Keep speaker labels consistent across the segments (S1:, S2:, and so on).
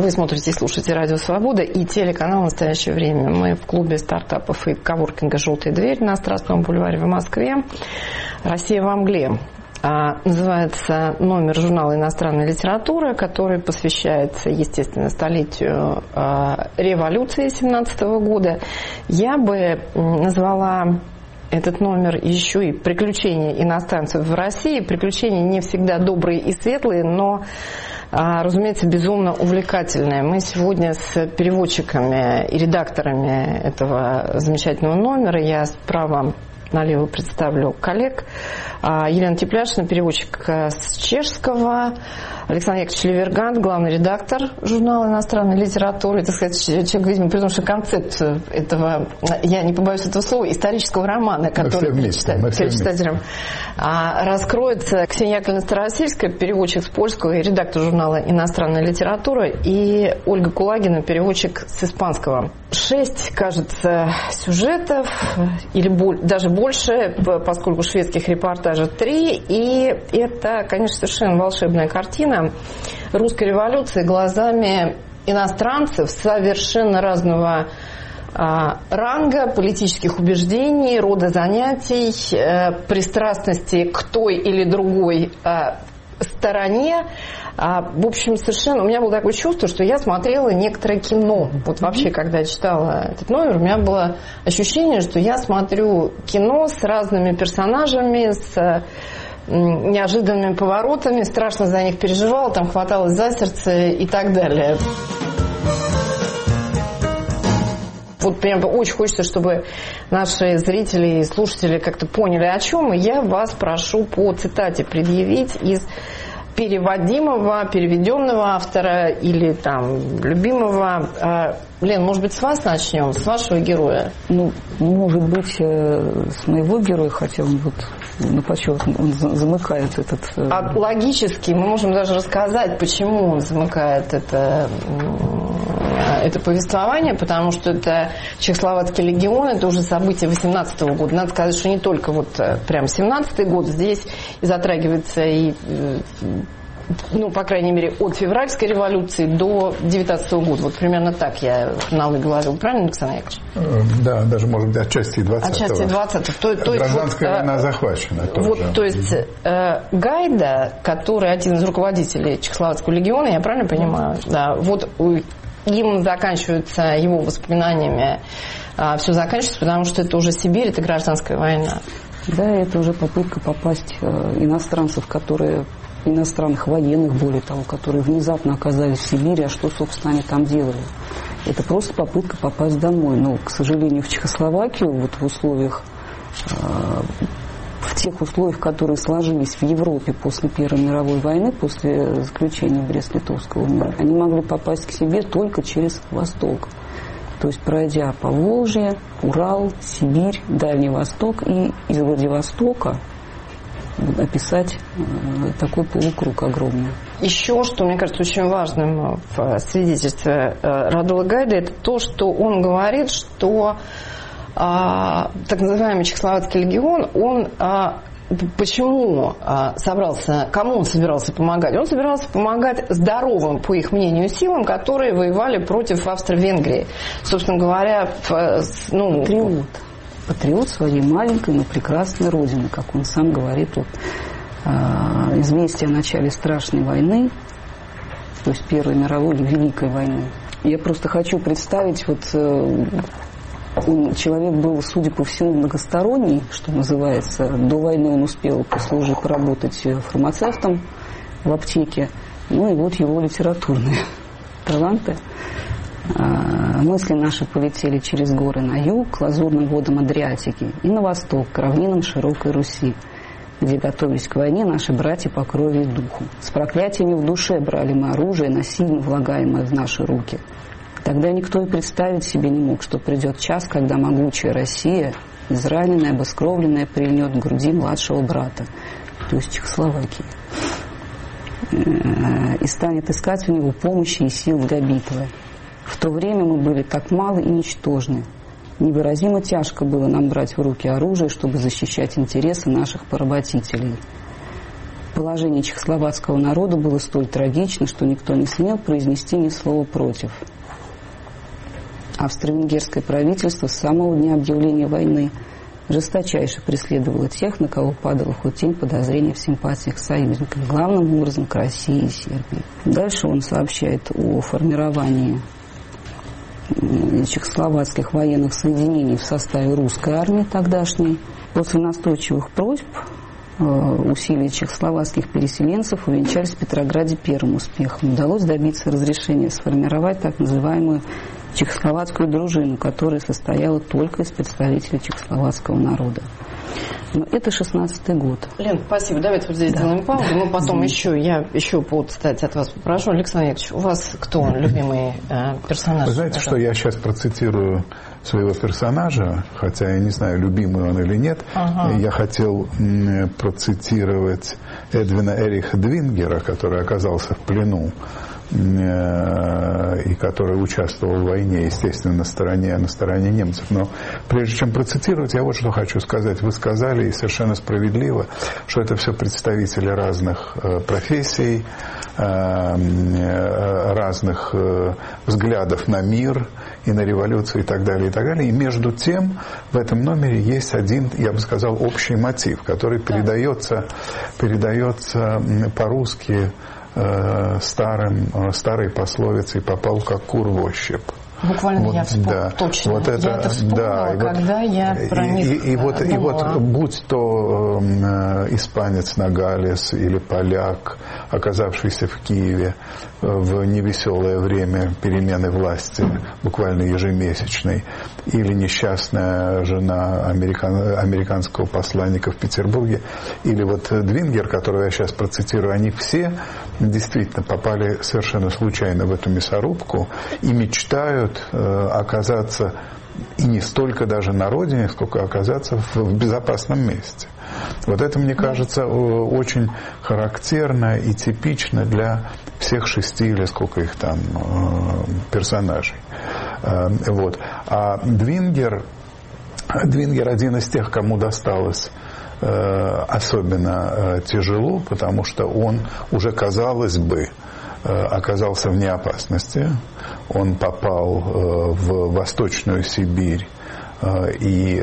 S1: Вы смотрите и слушаете «Радио Свобода» и телеканал «Настоящее время». Мы в клубе стартапов и коворкинга «Желтая дверь» на Страстном бульваре в Москве. «Россия во мгле». Называется номер журнала иностранной литературы, который посвящается, естественно, столетию революции 17 года. Я бы назвала этот номер еще и «Приключения иностранцев в России». Приключения не всегда добрые и светлые, но, разумеется, безумно увлекательные. Мы сегодня с переводчиками и редакторами этого замечательного номера, я справа налево представлю коллег. Елена Тепляшина, переводчик с чешского, Александр Яковлевич Левергант, главный редактор журнала иностранной литературы, так сказать, человек, видимо, при том, что концепцию этого, я не побоюсь этого слова, исторического романа, который читателям раскроется. Ксения Яковлевна Старосельская, переводчик с польского и редактор журнала иностранной литературы, и Ольга Кулагина, переводчик с испанского. 6, кажется, сюжетов, или даже больше, поскольку шведских репортажей 3, и это, конечно, совершенно волшебная картина русской революции глазами иностранцев совершенно разного ранга, политических убеждений, рода занятий, пристрастности к той или другой стороне. В общем, совершенно у меня было такое чувство, что я смотрела некоторое кино. Вот вообще, когда я читала этот номер, у меня было ощущение, что я смотрю кино с разными персонажами, с неожиданными поворотами, страшно за них переживала, там хваталась за сердце и так далее. Вот прям очень хочется, чтобы наши зрители и слушатели как-то поняли, о чем. И я вас прошу по цитате предъявить из переводимого, переведенного автора или там любимого. Лен, может быть, с вас начнем, с вашего героя?
S2: Ну, может быть, с моего героя, хотя он вот на почет, он замыкает этот...
S1: Логически мы можем даже рассказать, почему он замыкает это повествование, потому что это Чехословацкий легион, это уже событие 18-го года. Надо сказать, что не только вот прям 17-й год, здесь и затрагивается и, ну, по крайней мере, от февральской революции до 19-го года. Вот примерно так я хронологию говорил. Правильно, Александр Яковлевич?
S3: Да, даже, может быть, отчасти 20-го.
S1: Отчасти 20-го.
S3: Гражданская война захвачена тоже.
S1: Вот, то есть Гайда, который один из руководителей Чехословацкого легиона, я правильно понимаю? Да, вот им заканчиваются его воспоминаниями, все заканчивается, потому что это уже Сибирь, это гражданская война.
S2: Да, это уже попытка попасть иностранцев, иностранных военных, более того, которые внезапно оказались в Сибири, а что, собственно, они там делали? Это просто попытка попасть домой. Но, к сожалению, в Чехословакию, вот в условиях, в тех условиях, которые сложились в Европе после Первой мировой войны, после заключения Брест-Литовского мира, они могли попасть к себе только через Восток. То есть пройдя по Волжье, Урал, Сибирь, Дальний Восток, и из Владивостока описать такой полукруг огромный.
S1: Еще, что мне кажется очень важным в свидетельстве Радула Гайда, это то, что он говорит, что так называемый Чехословацкий легион, он почему собрался, кому он собирался помогать? Он собирался помогать здоровым, по их мнению, силам, которые воевали против Австро-Венгрии. Собственно говоря,
S2: Патриот своей маленькой, но прекрасной родины, как он сам говорит, вот, известие о начале страшной войны, то есть Первой мировой или Великой войны. Я просто хочу представить, вот человек был, судя по всему, многосторонний, что называется. До войны он успел послужить, поработать фармацевтом в аптеке. Ну и вот его литературные таланты. Мысли наши полетели через горы на юг, к лазурным водам Адриатики, и на восток, к равнинам широкой Руси, где готовились к войне наши братья по крови и духу. С проклятиями в душе брали мы оружие, насильно влагаемое в наши руки. Тогда никто и представить себе не мог, что придет час, когда могучая Россия, израненная, обескровленная, прильнет к груди младшего брата, то есть Чехословакии, и станет искать у него помощи и сил для битвы. В то время мы были так малы и ничтожны. Невыразимо тяжко было нам брать в руки оружие, чтобы защищать интересы наших поработителей. Положение чехословацкого народа было столь трагично, что никто не смел произнести ни слова против. Австро-венгерское правительство с самого дня объявления войны жесточайше преследовало тех, на кого падала хоть тень подозрения в симпатиях к союзникам, главным образом к России и Сербии. Дальше он сообщает о формировании чехословацких военных соединений в составе русской армии тогдашней. После настойчивых просьб усилия чехословацких переселенцев увенчались в Петрограде первым успехом. Удалось добиться разрешения сформировать так называемую чехословацкую дружину, которая состояла только из представителей чехословацкого народа. Но это 16-й год.
S1: Лен, спасибо. Давайте вот здесь сделаем паузу. Мы потом я еще повод, кстати, от вас попрошу. Александр Яковлевич, у вас кто любимый персонаж?
S3: Вы знаете, что я сейчас процитирую своего персонажа, хотя я не знаю, любимый он или нет. Я хотел процитировать Эдвина Эриха Двингера, который оказался в плену и который участвовал в войне, естественно, на стороне немцев. Но прежде чем процитировать, я вот что хочу сказать. Вы сказали, и совершенно справедливо, что это все представители разных профессий, разных взглядов на мир и на революцию и так далее, и так далее. И между тем в этом номере есть один, я бы сказал, общий мотив, который передается по-русски старой пословицей «попал как кур в ощупь».
S1: Буквально вот, я вспомнила, точно. Вот это, я это вспомнила, когда я про них
S3: и вот будь то испанец Ногалес или поляк, оказавшийся в Киеве в невеселое время перемены власти, буквально ежемесячной, или несчастная жена американского посланника в Петербурге, или вот Двингер, которого я сейчас процитирую, они все действительно попали совершенно случайно в эту мясорубку и мечтают оказаться и не столько даже на родине, сколько оказаться в безопасном месте. Вот это, мне кажется, очень характерно и типично для всех 6 или сколько их там персонажей. Вот. А Двингер один из тех, кому досталось особенно тяжело, потому что он уже, казалось бы, оказался вне опасности. Он попал в Восточную Сибирь и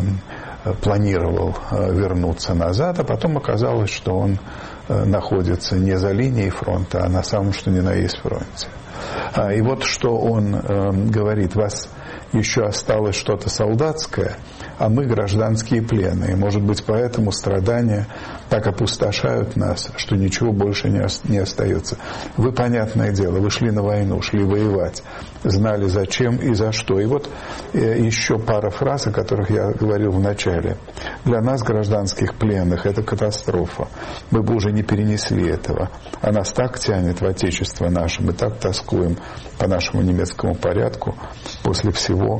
S3: планировал вернуться назад, а потом оказалось, что он находится не за линией фронта, а на самом что ни на есть фронте. И вот что он говорит: вас еще осталось что-то солдатское, а мы гражданские пленные. Может быть, поэтому страдания так опустошают нас, что ничего больше не остается. Вы, понятное дело, вы шли на войну, шли воевать, знали зачем и за что. И вот еще пара фраз, о которых я говорил в начале. Для нас, гражданских пленных, это катастрофа. Мы бы уже не перенесли этого. А нас так тянет в Отечество наше, мы так тоскуем по нашему немецкому порядку после всей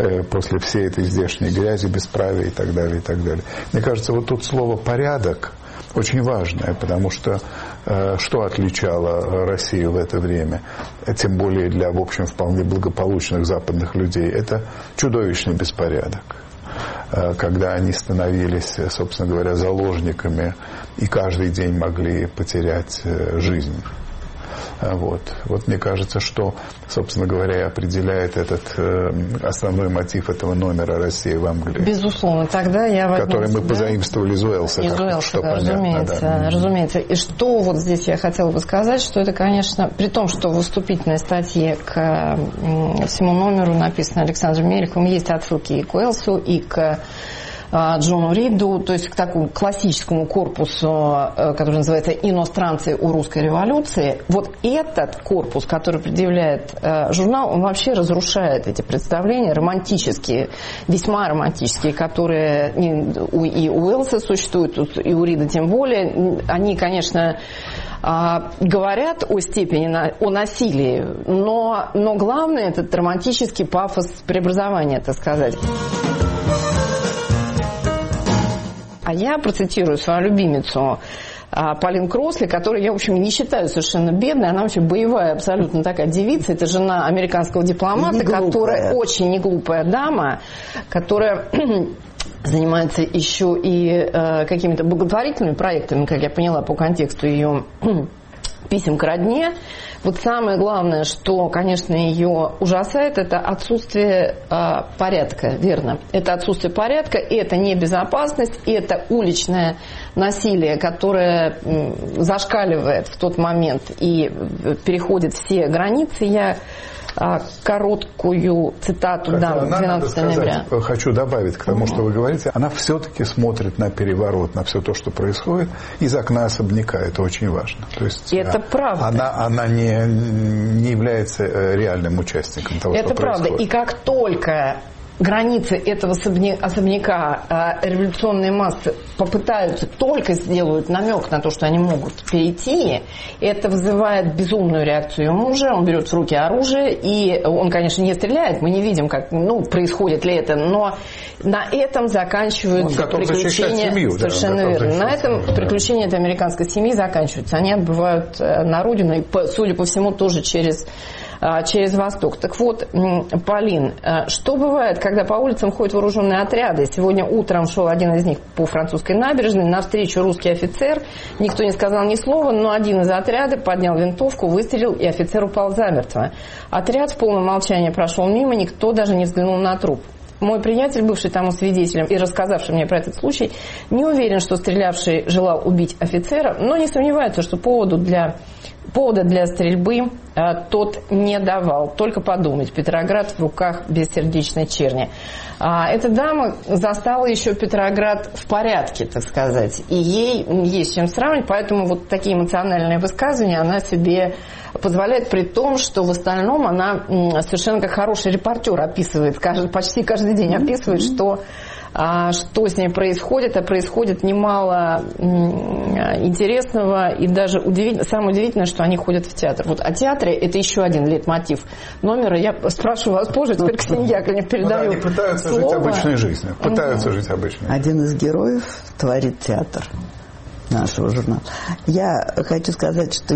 S3: этой здешней грязи, бесправия и так далее, и так далее. Мне кажется, вот тут слово «порядок» очень важное, потому что что отличало Россию в это время, тем более для, в общем, вполне благополучных западных людей, это чудовищный беспорядок. Когда они становились, собственно говоря, заложниками и каждый день могли потерять жизнь. Вот мне кажется, что, собственно говоря, определяет этот основной мотив этого номера «Россия во мгле».
S1: Безусловно, тогда я возьму,
S3: который мы позаимствовали из Уэллса.
S1: Из Уэллса, разумеется. И что вот здесь я хотела бы сказать, что это, конечно, при том, что в вступительной статье к всему номеру написано Александром Мелеховым, есть отсылки и к Уэллсу, и к Джону Риду, то есть к такому классическому корпусу, который называется «Иностранцы у русской революции». Вот этот корпус, который предъявляет журнал, он вообще разрушает эти представления романтические, весьма романтические, которые и у Уэллса существуют, и у Рида тем более. Они, конечно, говорят о степени, о насилии, но главное – этот романтический пафос преобразования, так сказать. А я процитирую свою любимицу Полин Кросли, которую я, в общем, не считаю совершенно бедной. Она вообще боевая абсолютно такая девица. Это жена американского дипломата, которая очень неглупая дама, которая занимается еще и какими-то благотворительными проектами, как я поняла по контексту ее писем к родне. Вот самое главное, что, конечно, ее ужасает, это отсутствие порядка, верно. Это отсутствие порядка, и это небезопасность, и это уличное насилие, которое зашкаливает в тот момент и переходит все границы. Я короткую цитату дам 12 ноября.
S3: Хочу добавить к тому, что вы говорите. Она все-таки смотрит на переворот, на все то, что происходит, из окна особняка. Это очень важно. То есть
S1: это правда.
S3: Она не является реальным участником того,
S1: это
S3: что происходит.
S1: Это правда. И как только границы этого особняка революционные массы попытаются, только сделают намек на то, что они могут перейти, это вызывает безумную реакцию ее мужа. Он берет в руки оружие, и он, конечно, не стреляет. Мы не видим, как, происходит ли это, но на этом заканчиваются приключения.
S3: Семью,
S1: совершенно верно. На этом приключения этой американской семьи заканчиваются. Они отбывают на родину, и, судя по всему, тоже через Восток. Так вот, Полин, что бывает, когда по улицам ходят вооруженные отряды? Сегодня утром шел один из них по французской набережной, навстречу русский офицер, никто не сказал ни слова, но один из отряда поднял винтовку, выстрелил, и офицер упал замертво. Отряд в полном молчании прошел мимо, никто даже не взглянул на труп. Мой приятель, бывший тому свидетелем и рассказавший мне про этот случай, не уверен, что стрелявший желал убить офицера, но не сомневается, что повода для стрельбы тот не давал. Только подумать, Петроград в руках бессердечной черни. Эта дама застала еще Петроград в порядке, так сказать, и ей есть чем сравнить, поэтому вот такие эмоциональные высказывания она себе позволяет, при том, что в остальном она совершенно как хороший репортер описывает, почти каждый день описывает, что с ней происходит, а происходит немало интересного и даже удивительно. Самое удивительное, что они ходят в театр. Вот о театре это еще один лейтмотив номера. Я спрашиваю вас позже, теперь Ксении Яковлевне передаю.
S3: Они пытаются жить обычной жизнью.
S4: Один из героев творит театр нашего журнала. Я хочу сказать, что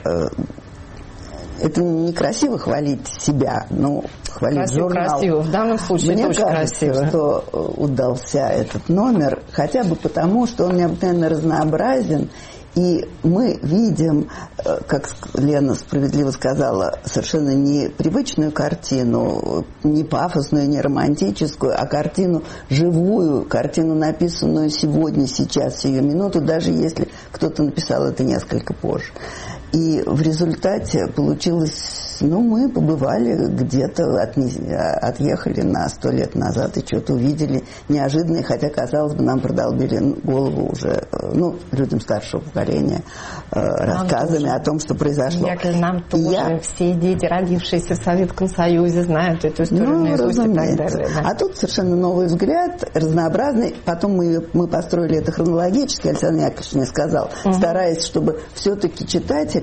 S4: это некрасиво хвалить себя, но хвалить журнал.
S1: Красиво. В данном случае
S4: мне
S1: это очень
S4: кажется,
S1: красиво.
S4: что удался этот номер, хотя бы потому, что он необыкновенно разнообразен, и мы видим, как Лена справедливо сказала, совершенно не привычную картину, не пафосную, не романтическую, а картину живую, картину, написанную сегодня, сейчас, сию минуту, даже если кто-то написал это несколько позже. И в результате получилось, мы побывали где-то, отъехали на 100 лет назад и что-то увидели неожиданное, хотя, казалось бы, нам продолбили голову уже, людям старшего поколения, рассказами о том, что произошло.
S1: Нам тоже все дети, родившиеся в Советском Союзе, знают эту историю наизусть и так далее. Да.
S4: А тут совершенно новый взгляд, разнообразный. Потом мы построили это хронологически, Александр Яковлевич мне сказал, стараясь, чтобы все-таки читатель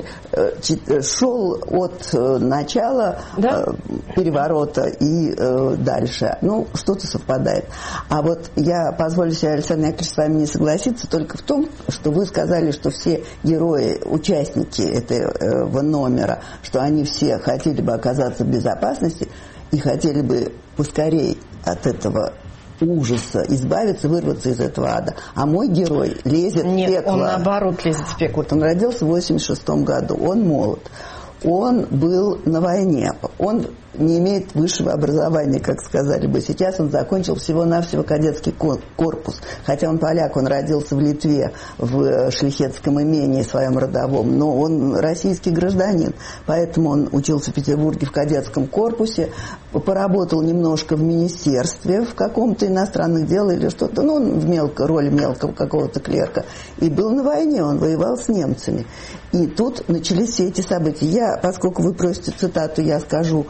S4: шел от начала переворота и дальше. Что-то совпадает. А вот я позволю себе, Александр Яковлевич, с вами не согласиться только в том, что вы сказали, что все герои, участники этого номера, что они все хотели бы оказаться в безопасности и хотели бы поскорей от этого ужаса избавиться, вырваться из этого ада. А мой герой лезет в пекло.
S1: Он наоборот лезет в пекло.
S4: Он родился в 1986 году. Он молод. Он был на войне. Он не имеет высшего образования, как сказали бы. Сейчас он закончил всего-навсего кадетский корпус. Хотя он поляк, он родился в Литве, в шляхетском имении своем родовом. Но он российский гражданин. Поэтому он учился в Петербурге в кадетском корпусе, поработал немножко в министерстве, в каком-то иностранных дел или что-то. Он в роли мелкого какого-то клерка. И был на войне, он воевал с немцами. И тут начались все эти события. Поскольку вы просите цитату, я скажу,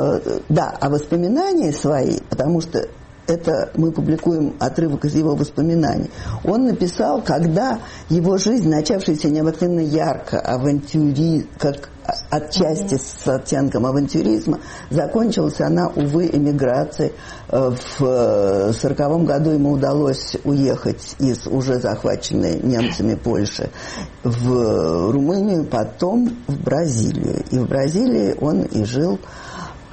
S4: о воспоминании свои, потому что это мы публикуем отрывок из его воспоминаний. Он написал, когда его жизнь, начавшаяся необыкновенно ярко, как отчасти с оттенком авантюризма, закончилась она, увы, эмиграцией. В 1940 году ему удалось уехать из уже захваченной немцами Польши в Румынию, потом в Бразилию. И в Бразилии он и жил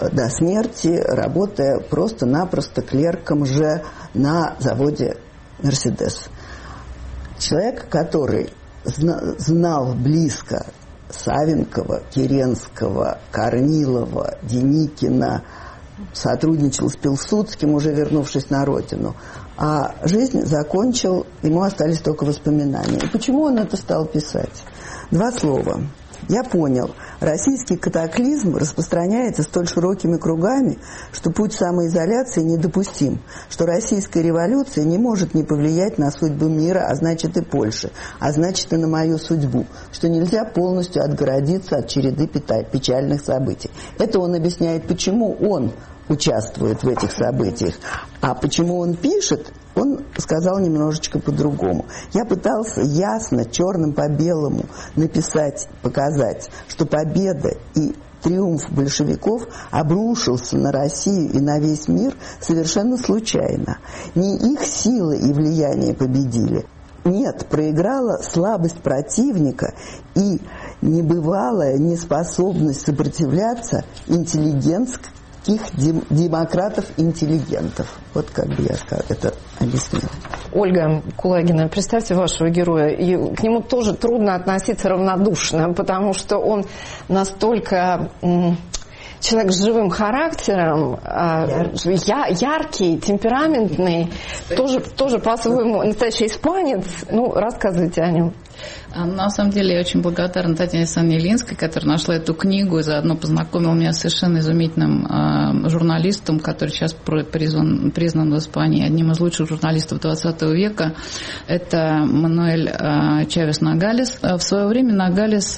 S4: до смерти, работая просто-напросто клерком же на заводе «Мерседес». Человек, который знал близко Савенкова, Керенского, Корнилова, Деникина, сотрудничал с Пилсудским, уже вернувшись на родину, а жизнь закончил, ему остались только воспоминания. И почему он это стал писать? 2 слова. Я понял, российский катаклизм распространяется столь широкими кругами, что путь самоизоляции недопустим, что российская революция не может не повлиять на судьбу мира, а значит и Польши, а значит и на мою судьбу, что нельзя полностью отгородиться от череды печальных событий. Это он объясняет, почему он участвует в этих событиях, а почему он пишет, он сказал немножечко по-другому. Я пытался ясно, черным по белому написать, показать, что победа и триумф большевиков обрушился на Россию и на весь мир совершенно случайно. Не их силы и влияние победили. Нет, проиграла слабость противника и небывалая неспособность сопротивляться интеллигентских демократов-интеллигентов. Вот как бы я это объяснила.
S1: Ольга Кулагина, представьте вашего героя, и к нему тоже трудно относиться равнодушно, потому что он настолько человек с живым характером, яркий, темпераментный, тоже по-своему настоящий испанец. Ну, рассказывайте о нем.
S5: На самом деле я очень благодарна Татьяне Александровне Илинской, которая нашла эту книгу и заодно познакомила меня с совершенно изумительным журналистом, который сейчас признан в Испании одним из лучших журналистов 20 века. Это Мануэль Чавес Ногалес. В свое время Ногалес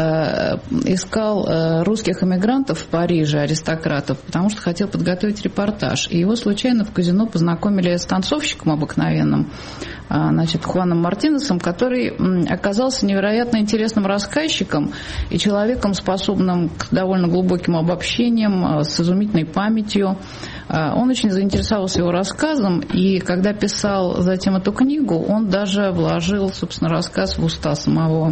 S5: искал русских эмигрантов в Париже, аристократов, потому что хотел подготовить репортаж. И его случайно в казино познакомили с танцовщиком обыкновенным, Хуаном Мартинесом, который оказался невероятно интересным рассказчиком и человеком, способным к довольно глубоким обобщениям, с изумительной памятью. Он очень заинтересовался его рассказом, и когда писал затем эту книгу, он даже вложил, собственно, рассказ в уста самого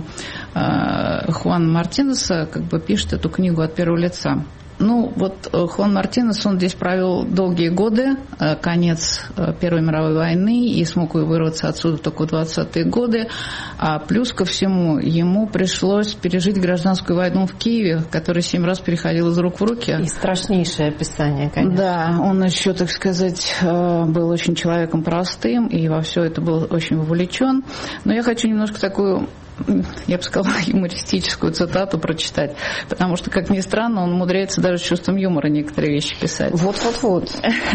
S5: Хуана Мартинеса, как бы пишет эту книгу от первого лица. Ну, вот Хуан Мартинес, он здесь провел долгие годы, конец Первой мировой войны, и смог вырваться отсюда только в 20-е годы. А плюс ко всему, ему пришлось пережить гражданскую войну в Киеве, которая 7 раз переходила из рук в руки.
S1: И страшнейшее описание, конечно.
S5: Да, он еще, так сказать, был очень человеком простым, и во все это был очень вовлечен. Но я хочу немножко такую, я бы сказала, юмористическую цитату прочитать, потому что, как ни странно, он умудряется даже с чувством юмора некоторые вещи писать.
S1: Вот.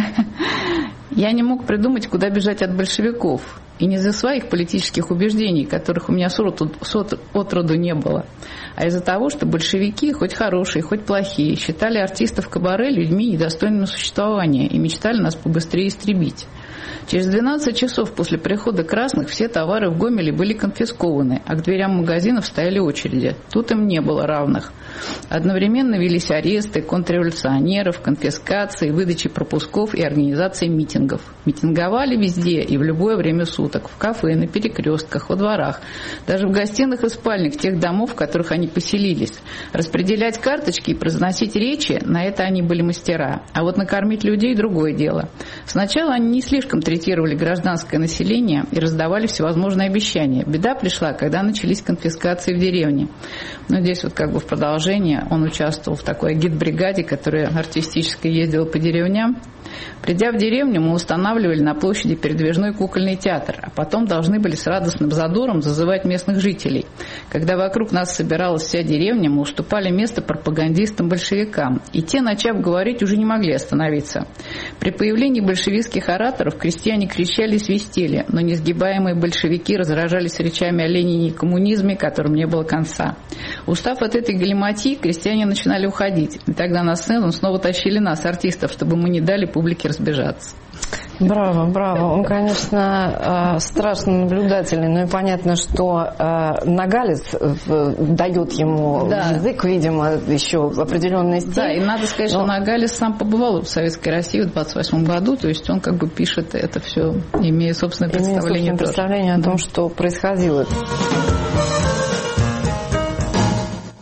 S5: Я не мог придумать, куда бежать от большевиков. И не из-за своих политических убеждений, которых у меня отроду не было, а из-за того, что большевики, хоть хорошие, хоть плохие, считали артистов кабаре людьми недостойными существования и мечтали нас побыстрее истребить. Через 12 часов после прихода красных все товары в Гомеле были конфискованы, а к дверям магазинов стояли очереди. Тут им не было равных. Одновременно велись аресты контрреволюционеров, конфискации, выдачи пропусков и организации митингов. Митинговали везде и в любое время суток, в кафе, на перекрестках, во дворах, даже в гостиных и спальнях тех домов, в которых они поселились. Распределять карточки и произносить речи, на это они были мастера. А вот накормить людей – другое дело. Сначала они не слишком третировали гражданское население и раздавали всевозможные обещания. Беда пришла, когда начались конфискации в деревне. Но здесь вот как бы в продолжение он участвовал в такой агитбригаде, которая артистически ездила по деревням. Придя в деревню, мы устанавливали на площади передвижной кукольный театр, а потом должны были с радостным задором зазывать местных жителей. Когда вокруг нас собиралась вся деревня, мы уступали место пропагандистам-большевикам, и те, начав говорить, уже не могли остановиться. При появлении большевистских ораторов крестьяне кричали и свистели, но несгибаемые большевики разражались речами о Ленине и коммунизме, которым не было конца. Устав от этой галиматьи, крестьяне начинали уходить, и тогда на сцену снова тащили нас, артистов, чтобы мы не дали публике разбежаться.
S1: Браво. Он, конечно, страшно наблюдательный, но и понятно, что Ногалес дает ему язык, видимо, еще в определенной степени.
S5: Да, и надо сказать, что Ногалес сам побывал в Советской России в 1928 году, то есть он как бы пишет это все, имея собственное представление
S1: о том, что происходило.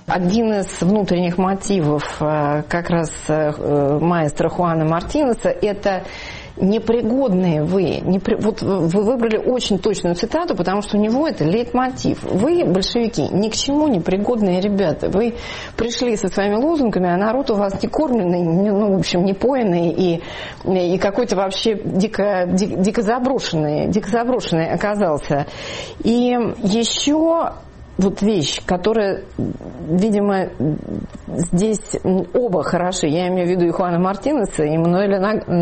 S1: Один из внутренних мотивов как раз маэстро Хуана Мартинеса – это непригодные вы. Вот вы выбрали очень точную цитату, потому что у него это лейтмотив. Вы, большевики, ни к чему непригодные ребята. Вы пришли со своими лозунгами, а народ у вас не кормленный, ну, в общем, не поенный и какой-то вообще дико заброшенный оказался. И еще вот вещь, которая, видимо, здесь оба хороши. Я имею в виду и Хуана Мартинеса, и Мануэля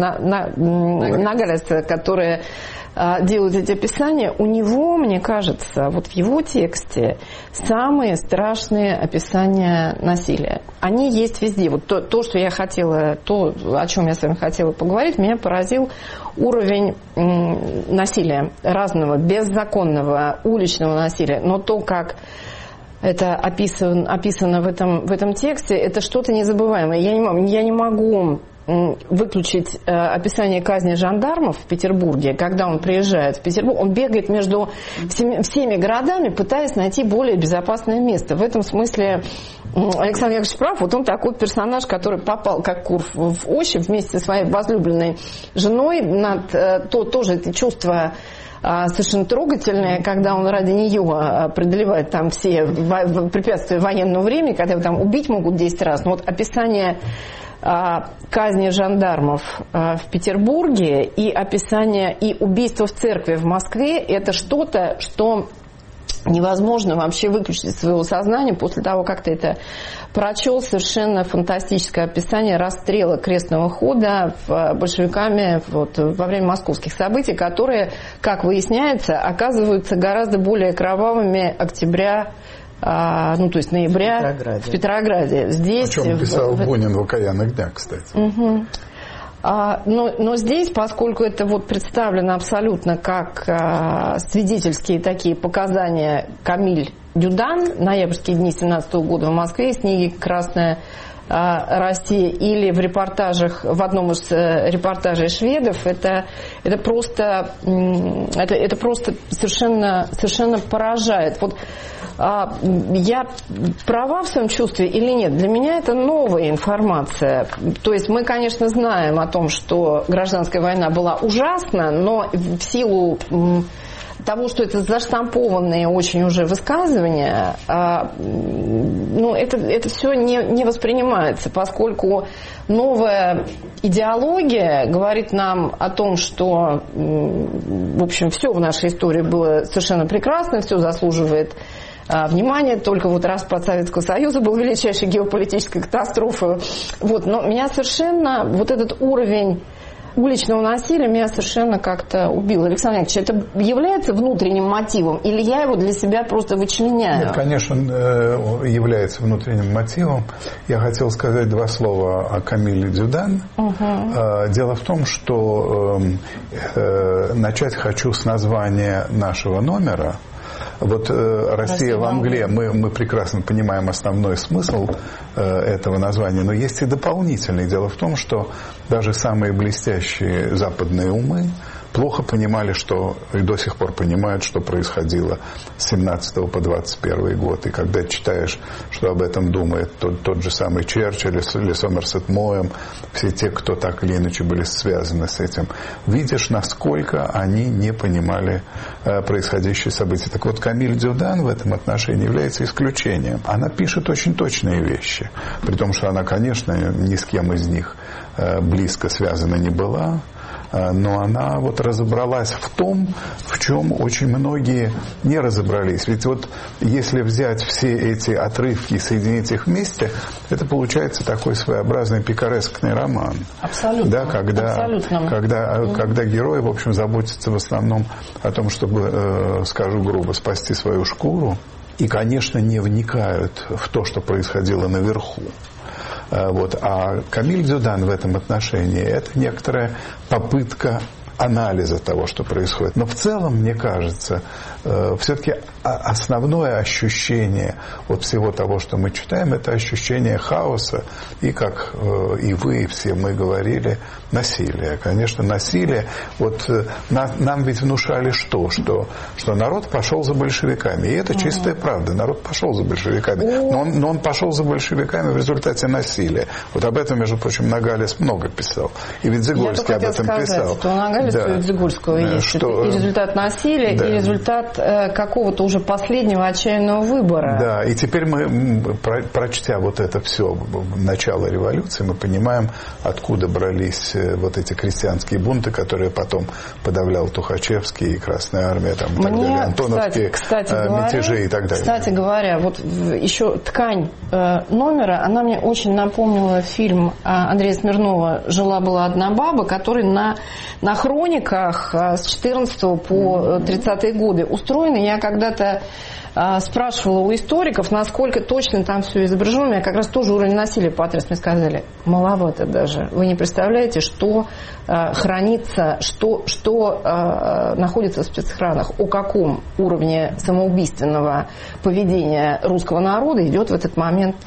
S1: Нагалеса, которые делают эти описания. У него, мне кажется, вот в его тексте самые страшные описания насилия. Они есть везде. Вот то, что я хотела, то, о чем я с вами хотела поговорить, меня поразил уровень насилия разного, беззаконного, уличного насилия. Но то, как это описано в этом тексте, это что-то незабываемое. Я не могу выключить описание казни жандармов в Петербурге. Когда он приезжает в Петербург, он бегает между всеми городами, пытаясь найти более безопасное место. В этом смысле Александр Яковлевич прав. Вот он такой персонаж, который попал как кур в ощупь вместе со своей возлюбленной женой. Тоже это чувство совершенно трогательное, когда он ради нее преодолевает там все препятствия военного времени, когда его там убить могут 10 раз. Но вот описание казни жандармов в Петербурге и описание и убийства в церкви в Москве – это что-то, что невозможно вообще выключить из своего сознания после того, как ты это прочел. Совершенно фантастическое описание расстрела крестного хода большевиками во время московских событий, которые, как выясняется, оказываются гораздо более кровавыми октября, то есть ноября в Петрограде. Здесь,
S3: о чем писал Бунин в «Окаянных днях», кстати.
S1: Угу. Но здесь, поскольку это вот представлено абсолютно как свидетельские такие показания Камиль Дюдан, ноябрьские дни 17 года в Москве, из книги «Красная Россия», или в репортажах, в одном из репортажей шведов, это просто совершенно поражает. Вот я права в своем чувстве или нет? Для меня это новая информация. То есть мы, конечно, знаем о том, что гражданская война была ужасна, но в силу того, что это заштампованные очень уже высказывания, это все не воспринимается, поскольку новая идеология говорит нам о том, что, в общем, все в нашей истории было совершенно прекрасно, все заслуживает внимания, только вот распад Советского Союза был величайшей геополитической катастрофой. Но меня совершенно вот этот уровень уличного насилия меня совершенно как-то убил. Александр Яковлевич, это является внутренним мотивом или я его для себя просто вычленяю?
S3: Нет, конечно, является внутренним мотивом. Я хотел сказать два слова о Камиле Дюдан. Угу. Дело в том, что начать хочу с названия нашего номера. Вот «Россия во мгле», мы прекрасно понимаем основной смысл этого названия, но есть и дополнительный. Дело в том, что даже самые блестящие западные умы плохо понимали, что и до сих пор понимают, что происходило с 17 по 21 год. И когда читаешь, что об этом думает тот же самый Черчилль или Сомерсет Моэм, все те, кто так или иначе были связаны с этим, видишь, насколько они не понимали происходящие события. Так вот, Камиль Дюдан в этом отношении является исключением. Она пишет очень точные вещи, при том, что она, конечно, ни с кем из них близко связана не была, но она вот разобралась в том, в чем очень многие не разобрались. Ведь вот если взять все эти отрывки и соединить их вместе, это получается такой своеобразный пикарескный роман.
S1: Абсолютно.
S3: Да, когда герой, в общем, заботится в основном о том, чтобы, скажу грубо, спасти свою шкуру, и, конечно, не вникают в то, что происходило наверху. А Камиль Дюдан в этом отношении – это некоторая попытка анализа того, что происходит. Но в целом, мне кажется, все-таки основное ощущение от всего того, что мы читаем, это ощущение хаоса и, как и вы, и все мы говорили, насилия. Конечно, насилие. Вот нам ведь внушали что народ пошел за большевиками. И это чистая правда. Народ пошел за большевиками. Но он пошел за большевиками в результате насилия. Вот об этом, между прочим, Нагалес много писал. И Ведзегольский об этом писал.
S1: Что у Нагалеса и Ведзегольского есть и результат насилия, и результат какого-то уже последнего отчаянного выбора.
S3: Да, и теперь мы, прочтя вот это все, начало революции, мы понимаем, откуда брались вот эти крестьянские бунты, которые потом подавлял Тухачевский и Красная Армия, там, и так далее, антоновские мятежи и так далее.
S1: Кстати говоря, вот еще ткань номера, она мне очень напомнила фильм Андрея Смирнова «Жила-была одна баба», который на хрониках с 14 по 30-е годы устроены. Я когда-то спрашивала у историков, насколько точно там все изображено. Я как раз тоже уровень насилия потряс. Мне сказали, маловато даже. Вы не представляете, что хранится, что находится в спецхранах, о каком уровне самоубийственного поведения русского народа идет в этот момент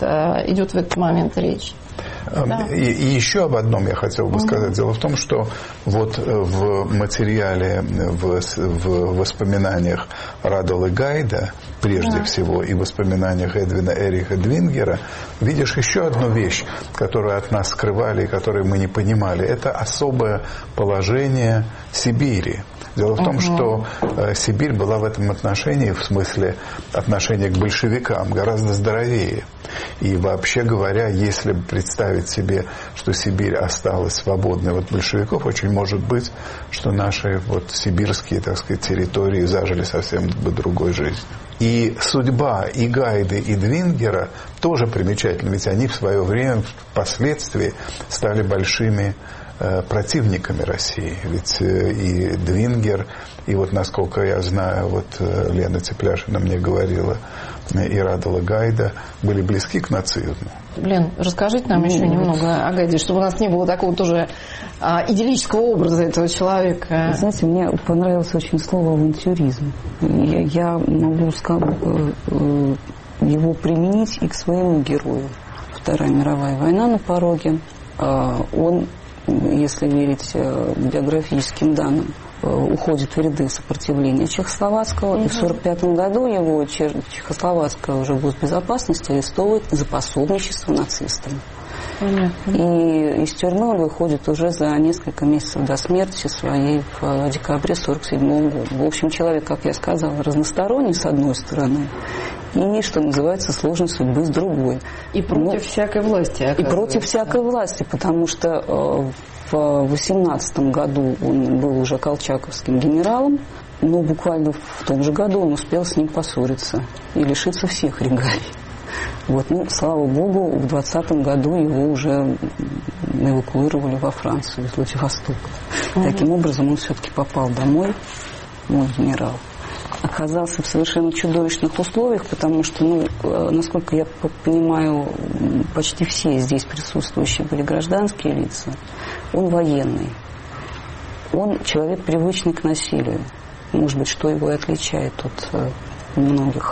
S1: речь. Да.
S3: И еще об одном я хотел бы сказать. Дело в том, что вот в материале, в воспоминаниях Радолы Гайда, прежде всего, и в воспоминаниях Эдвина Эриха Двингера, видишь еще одну вещь, которую от нас скрывали и которую мы не понимали. Это особое положение Сибири. Дело в том, что Сибирь была в этом отношении, в смысле отношения к большевикам, гораздо здоровее. И вообще говоря, если представить себе, что Сибирь осталась свободной от большевиков, очень может быть, что наши вот сибирские, так сказать, территории зажили совсем другой жизнью. И судьба и Гайды, и Двингера тоже примечательна, ведь они в свое время, впоследствии, стали большими противниками России. Ведь и Двингер, и вот, насколько я знаю, вот Лена Тепляшина мне говорила, и Радола Гайда были близки к нацизму.
S1: Лен, расскажите нам еще немного о Гайде, чтобы у нас не было такого тоже идиллического образа этого человека.
S2: Знаете, мне понравилось очень слово «авантюризм». Я могу его применить и к своему герою. Вторая мировая война на пороге. Он, если верить биографическим данным, уходит в ряды сопротивления чехословацкого, и в 1945 году его Чехословацкая уже госбезопасность арестовывает за пособничество нацистам. И из тюрьмы он выходит уже за несколько месяцев до смерти своей в декабре 1947 года. В общем, человек, как я сказала, разносторонний с одной стороны, и, что называется, сложной судьбы с другой.
S1: И против всякой власти.
S2: И против всякой власти, потому что в 18 году он был уже колчаковским генералом, но буквально в том же году он успел с ним поссориться и лишиться всех регалий. Вот, слава богу, в 20 году его уже эвакуировали во Францию, из Владивостока. Таким образом, он все-таки попал домой, мой генерал. Оказался в совершенно чудовищных условиях, потому что, насколько я понимаю, почти все здесь присутствующие были гражданские лица. Он военный. Он человек, привычный к насилию. Может быть, что его и отличает от многих.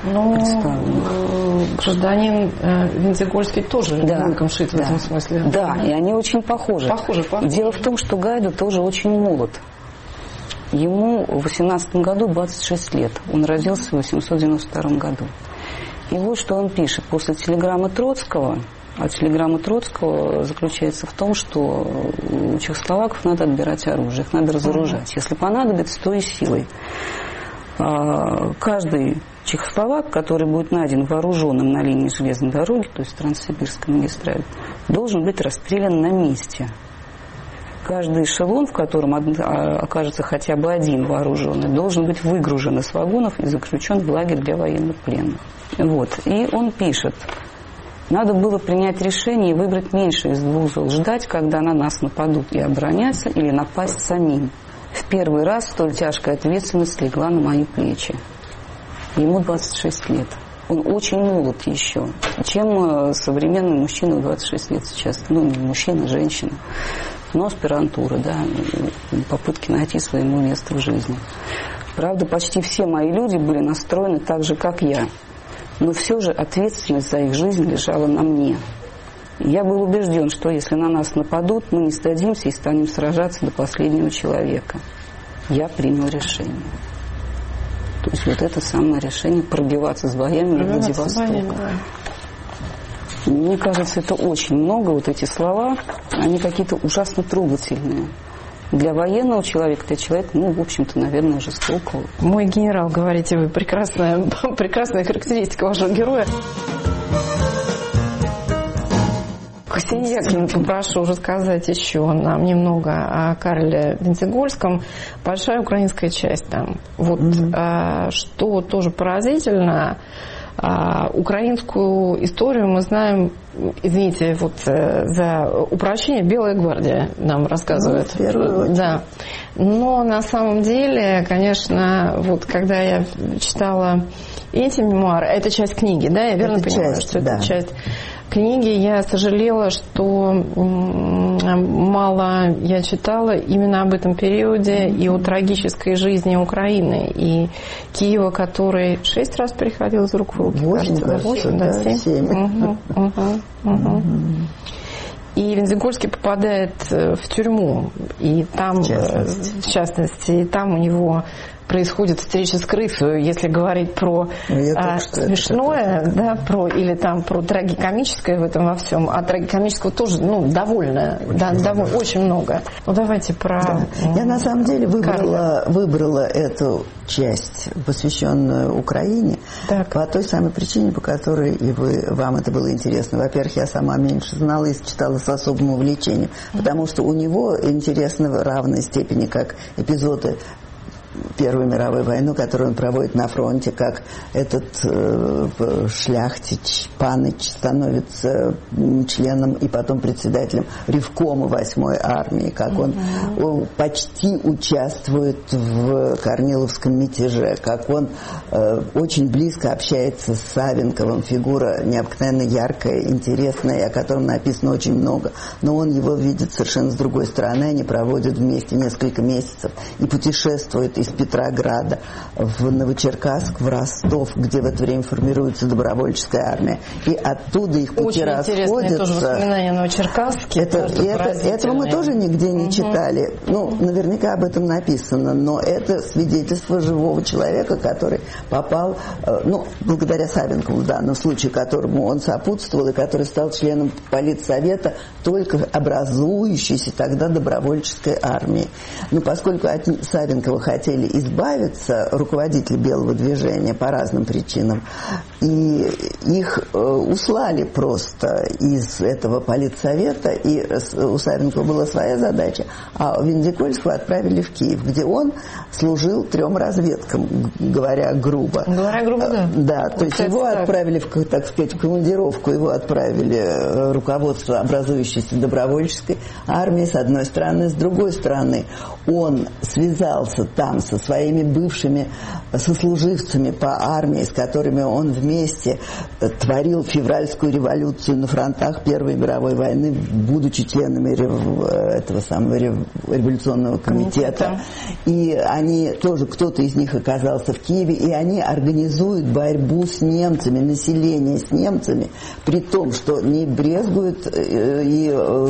S1: Гражданин Венцегольский тоже ребенком шит в этом смысле.
S2: Да, и они очень похожи. Дело в том, что Гайда тоже очень молод. Ему в 18 году 26 лет. Он родился в 1892 году. И вот что он пишет. После телеграммы Троцкого, а телеграмма Троцкого заключается в том, что у чехословаков надо отбирать оружие, их надо разоружать. Если понадобится, то и силой. Каждый чехословак, который будет найден вооруженным на линии железной дороги, то есть Транссибирской магистрали, должен быть расстрелян на месте. Каждый эшелон, в котором окажется хотя бы один вооруженный, должен быть выгружен из вагонов и заключен в лагерь для военных пленных. Вот. И он пишет: надо было принять решение и выбрать меньше из двух зол, ждать, когда на нас нападут, и обороняться, или напасть самим. В первый раз столь тяжкая ответственность легла на мои плечи. Ему 26 лет. Он очень молод еще. Чем современный мужчина в 26 лет сейчас? Мужчина, женщина. но аспирантура, да, попытки найти своему место в жизни. Правда, почти все мои люди были настроены так же, как я. Но все же ответственность за их жизнь лежала на мне. Я был убежден, что если на нас нападут, мы не сдадимся и станем сражаться до последнего человека. Я принял решение. То есть вот это самое решение пробиваться с боями в Владивосток. Мне кажется, это очень много, вот эти слова, они какие-то ужасно трогательные. Для военного человека, для человека, ну, в общем-то, наверное, жестокого.
S1: Мой генерал, говорите вы, прекрасная характеристика вашего героя. Ксения Яковлевна, попрошу рассказать еще нам немного о Карле Венцегольском. Большая украинская часть там. Вот что тоже поразительно, украинскую историю мы знаем, извините, вот за упрощение, Белая гвардия нам рассказывает. Да. Но на самом деле, конечно, вот когда я читала эти мемуары, это часть книги, да, я верно понимаю, что это часть книги, я сожалела, что мало я читала именно об этом периоде и о трагической жизни Украины и Киева, который 6 раз переходил из рук в руки. 8, да, 7. И Венцегольский попадает в тюрьму, и там, в частности, и там у него происходит встреча с крысой, если говорить про смешное, да, про, или там про трагикомическое в этом во всем, а трагикомического тоже, ну, довольно очень много. Ну, давайте про... Да.
S4: Я на самом деле выбрала эту часть, посвященную Украине, по той самой причине, по которой и вам это было интересно. Во-первых, я сама меньше знала и читала с особым увлечением, потому что у него интересно в равной степени, как эпизоды Первую мировую войну, которую он проводит на фронте, как этот Шляхтич, Паныч становится членом и потом председателем Ревкома 8-й армии, как он почти участвует в Корниловском мятеже, как он очень близко общается с Савенковым, фигура необыкновенно яркая, интересная, о котором написано очень много, но он его видит совершенно с другой стороны, они проводят вместе несколько месяцев и путешествуют из Петрограда в Новочеркасск, в Ростов, где в это время формируется добровольческая армия. И оттуда их пути расходятся. Очень интересные тоже воспоминания о Новочеркасске. Этого мы тоже нигде не читали. Ну, наверняка об этом написано, но это свидетельство живого человека, который попал, ну, благодаря Савенкову в данном случае, которому он сопутствовал и который стал членом политсовета только образующейся тогда добровольческой армии. Но поскольку от Савенкова хотели избавиться руководители Белого движения по разным причинам, и их услали просто из этого политсовета, и у Савенкова была своя задача, а Венцегольского отправили в Киев, где он служил 3 разведкам, говоря грубо. Да, то есть его отправили, так сказать, в командировку, его отправили руководство образующейся добровольческой армии, с одной стороны, с другой стороны, он связался там со своими бывшими сослуживцами по армии, с которыми он вместе творил февральскую революцию на фронтах Первой мировой войны, будучи членами этого самого революционного комитета. И они тоже, кто-то из них оказался в Киеве, и они организуют борьбу с немцами, население с немцами, при том, что не брезгуют и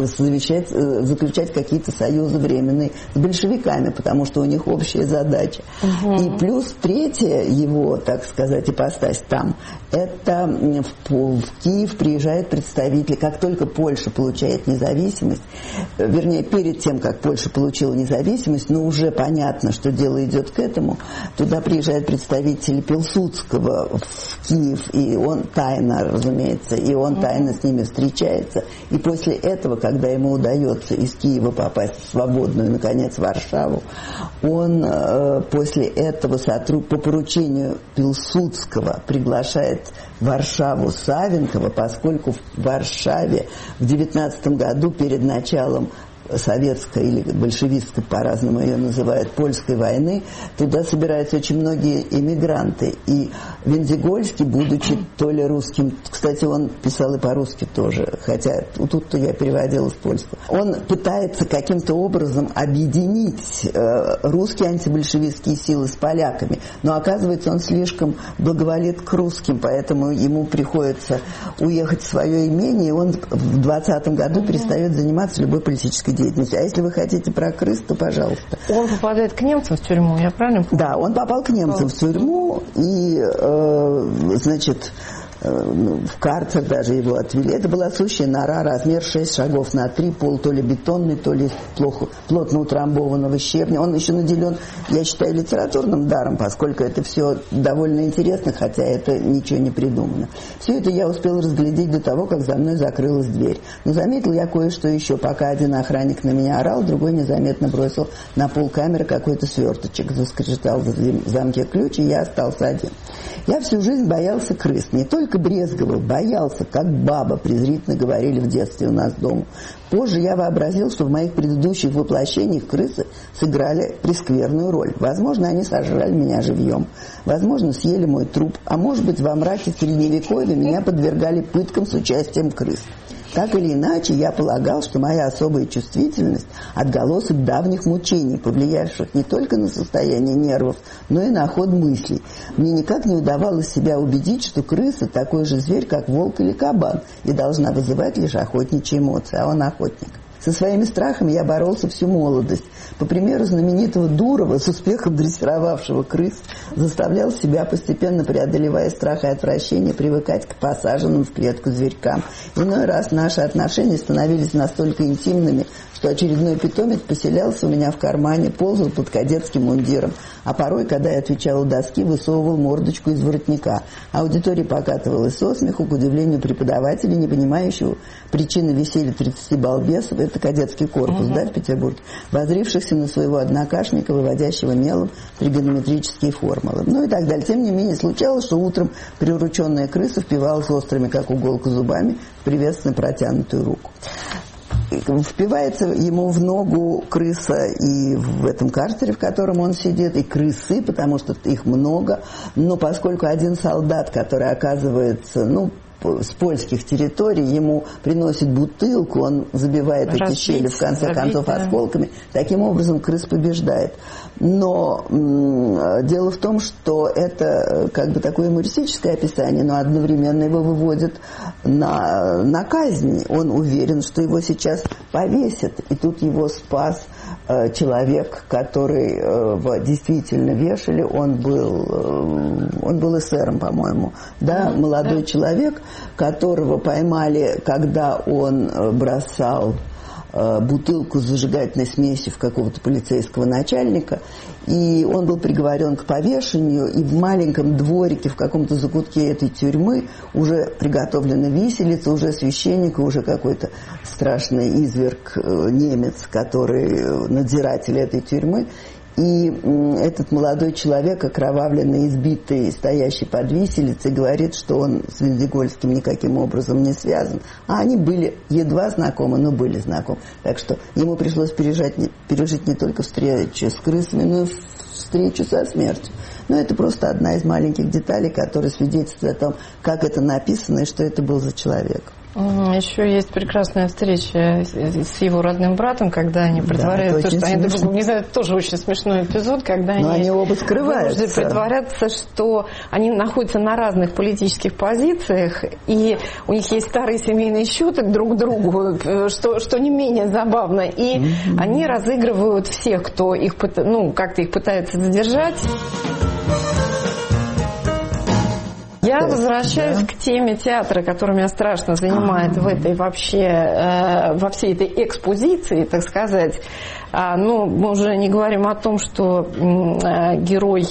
S4: заключать какие-то союзы временные с большевиками, потому что у них общая задача. И плюс третья его, так сказать, ипостась там, это в Киев приезжают представители, как только Польша получает независимость, вернее, перед тем, как Польша получила независимость, но уже понятно, что дело идет к этому, туда приезжают представители Пилсудского в Киев, и он тайно, разумеется, и он тайно с ними встречается. И после этого, когда ему удается из Киева попасть в свободную, наконец, Варшаву, он после этого по поручению Пилсудского приглашает в Варшаву Савенкова, поскольку в Варшаве в 19 году перед началом советской или большевистской, по-разному ее называют, польской войны, туда собираются очень многие иммигранты. И Вензигольский, будучи то ли русским, кстати, он писал и по-русски тоже, хотя тут-то я переводила с польского, он пытается каким-то образом объединить русские антибольшевистские силы с поляками, но оказывается, он слишком благоволит к русским, поэтому ему приходится уехать в свое имение, и он в 20-м году перестает заниматься любой политической деятельностью. А если вы хотите про крыс, то пожалуйста.
S1: Он попадает к немцам в тюрьму, я правильно понимаю?
S4: Да, он попал к немцам в тюрьму, и, значит, в карцер даже его отвели. Это была сущая нора, размер 6 шагов на 3, пол то ли бетонный, то ли плотно утрамбованного щебня. Он еще наделен, я считаю, литературным даром, поскольку это все довольно интересно, хотя это ничего не придумано. Все это я успел разглядеть до того, как за мной закрылась дверь. Но заметил я кое-что еще. Пока один охранник на меня орал, другой незаметно бросил на пол камеры какой-то сверточек. Заскрежетал в замке ключ, и я остался один. Я всю жизнь боялся крыс. Не только брезговал, боялся, как баба, презрительно говорили в детстве у нас дома. Позже я вообразил, что в моих предыдущих воплощениях крысы сыграли прескверную роль. Возможно, они сожрали меня живьем. Возможно, съели мой труп. А может быть, во мраке Средневековья меня подвергали пыткам с участием крыс. Так или иначе, я полагал, что моя особая чувствительность – отголосок давних мучений, повлиявших не только на состояние нервов, но и на ход мыслей. Мне никак не удавалось себя убедить, что крыса – такой же зверь, как волк или кабан, и должна вызывать лишь охотничьи эмоции, а он охотник. Со своими страхами я боролся всю молодость. По примеру знаменитого Дурова, с успехом дрессировавшего крыс, заставлял себя, постепенно преодолевая страх и отвращение, привыкать к посаженным в клетку зверькам. Иной раз наши отношения становились настолько интимными, что очередной питомец поселялся у меня в кармане, ползал под кадетским мундиром, а порой, когда я отвечал у доски, высовывал мордочку из воротника. Аудитория покатывалась со смеху, к удивлению преподавателя, не понимающего причины веселья 30 балбесов, это кадетский корпус, да, в Петербурге, воззрившихся на своего однокашника, выводящего мелом тригонометрические формулы. Ну и так далее. Тем не менее, случалось, что утром прирученная крыса впивалась острыми, как иголка, зубами в приветственно протянутую руку. Впивается ему в ногу крыса и в этом карцере, в котором он сидит, и крысы, потому что их много. Но поскольку один солдат, который оказывается, с польских территорий, ему приносит бутылку, он забивает эти щели, в конце концов, осколками. Таким образом, крыс побеждает. Но дело в том, что это как бы такое юмористическое описание, но одновременно его выводят на казнь. Он уверен, что его сейчас повесят. И тут его спас человек, который действительно вешали. Он был эсером, по-моему. Да, молодой человек, которого поймали, когда он бросал бутылку с зажигательной смесью в какого-то полицейского начальника, и он был приговорен к повешению, и в маленьком дворике, в каком-то закутке этой тюрьмы уже приготовлена виселица, уже священник, уже какой-то страшный изверг немец, который надзиратель этой тюрьмы. И этот молодой человек, окровавленный, избитый, стоящий под виселицей, говорит, что он с Вензигольским никаким образом не связан. А они были едва знакомы, но были знакомы. Так что ему пришлось пережить не только встречу с крысами, но и встречу со смертью. Но это просто одна из маленьких деталей, которая свидетельствует о том, как это написано и что это был за человек.
S1: Еще есть прекрасная встреча с его родным братом, когда они притворяются, что они друг друга не знают, тоже очень смешной эпизод, когда они
S4: оба скрываются.
S1: Притворяться, что они находятся на разных политических позициях, и у них есть старые семейные счеты друг к другу, что не менее забавно, и они разыгрывают всех, кто их, как-то их пытается задержать. Я возвращаюсь к теме театра, которая меня страшно занимает в этой вообще, во всей этой экспозиции, так сказать. Мы уже не говорим о том, что герой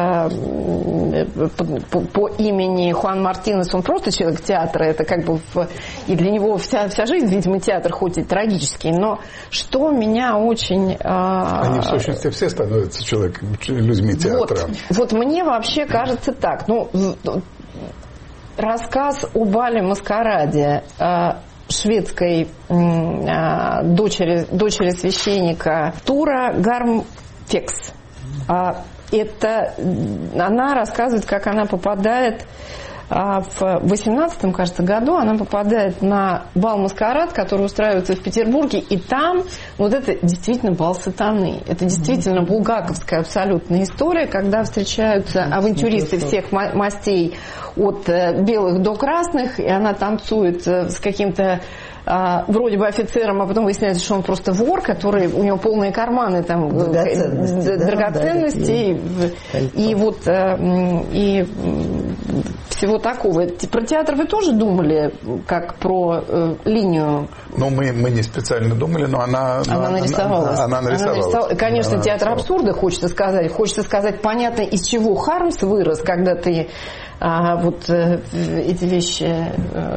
S1: по имени Хуан Мартинес, он просто человек театра, это как бы и для него вся жизнь, видимо, театр, хоть и трагический, но что меня очень...
S3: Они в сущности все становятся людьми театра.
S1: Вот мне вообще кажется так, рассказ о бале-маскараде, шведской дочери священника Тура Гармфекс. Она рассказывает, как она попадает в 18-м, кажется, году, она попадает на бал-маскарад, который устраивается в Петербурге, и там вот это действительно бал сатаны. Это действительно булгаковская абсолютная история, когда встречаются авантюристы всех мастей от белых до красных, и она танцует с каким-то вроде бы офицером, а потом выясняется, что он просто вор, который у него полные карманы там драгоценностей и вот и всего такого. Про театр вы тоже думали как про линию?
S3: Ну, мы не специально думали, но она нарисовалась. Она нарисовалась.
S1: Конечно, она театр абсурда, хочется сказать. Хочется сказать, понятно, из чего Хармс вырос, когда ты вот эти вещи